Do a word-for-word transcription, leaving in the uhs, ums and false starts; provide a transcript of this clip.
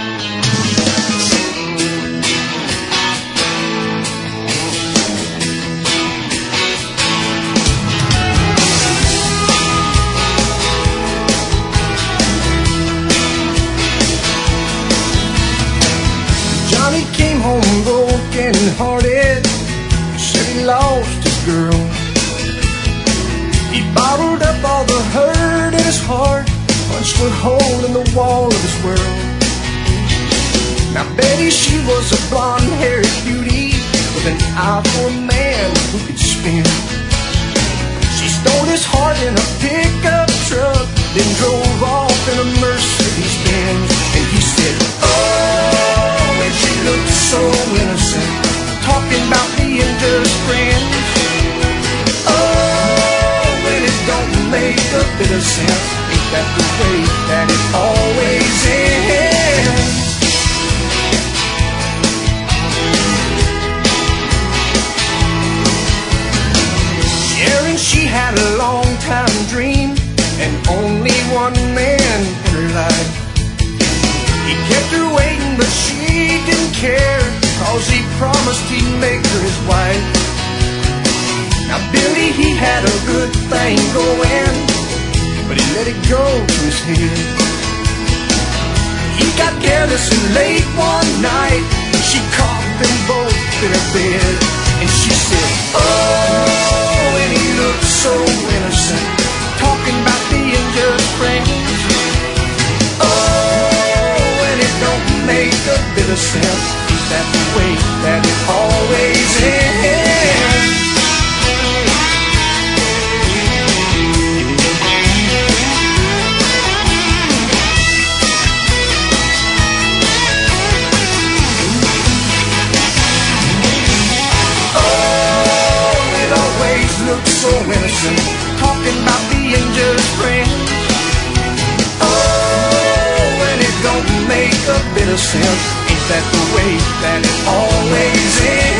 Johnny came home broken hearted, said he lost his girl. He bottled up all the hurt in his heart, punched a hole in the wall of his world. Now Betty, she was a blonde-haired beauty with an eye for a man who could spin. She stole his heart in a pickup truck, then drove off in a Mercedes Benz. And he said, oh, and she looked so innocent, talking about being just friends. Oh, and it don't make a bit of sense. Ain't that the way that it always ends? Sharon, she had a long time dream, and only one man in her life. He kept her waiting, but she didn't care, cause he promised he'd make her his wife. Now Billy, he had a good thing going, but he let it go to his head. He got careless and late one night, she caught them both in her bed. And she said, oh, and he looked so innocent, talking about being just friends. Oh, and it don't make a bit of sense. Is that the way that it always ends? Look so innocent, talking about being just friends. Oh, and it don't make a bit of sense. Ain't that the way that it always is?